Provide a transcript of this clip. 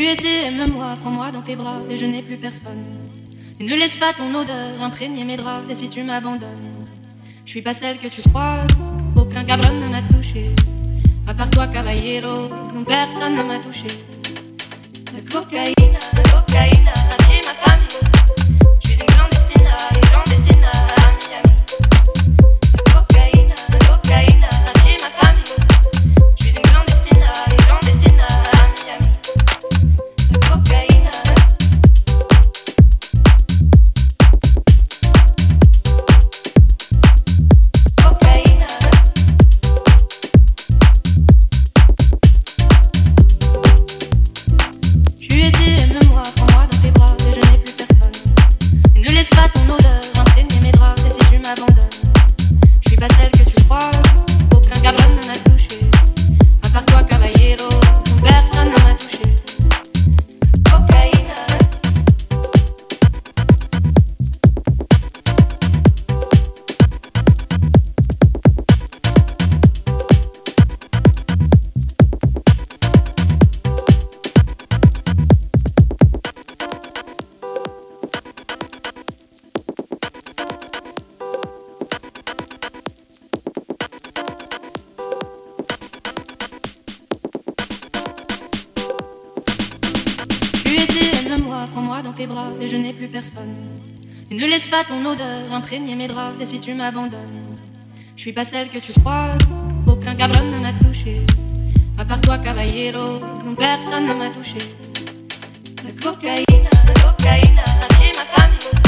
Tu étais, aime-moi, prends-moi dans tes bras et je n'ai plus personne. Et ne laisse pas ton odeur imprégner mes draps. Et si tu m'abandonnes, je suis pas celle que tu crois. Aucun cabron ne m'a touché. À part toi, caballero, non, personne ne m'a touché. La cocaïne a pris ma famille. Je suis une clandestine à Miami. La cocaïne a pris ma famille. Je suis une clandestine à Miami. La cocaïne. Pas ton odeur imprégner mes draps. Et si tu m'abandonnes, je suis pas celle que tu crois. Aucun cabron ne m'a touché. À part toi, caballero, personne ne m'a touché. Cocaïne. Aime-moi, prends-moi dans tes bras et je n'ai plus personne. Et ne laisse pas ton odeur imprégner mes draps. Et si tu m'abandonnes, je suis pas celle que tu crois. Aucun cabron ne m'a touché. À part toi, caballero, non, personne ne m'a touché. La cocaïne a pris ma famille.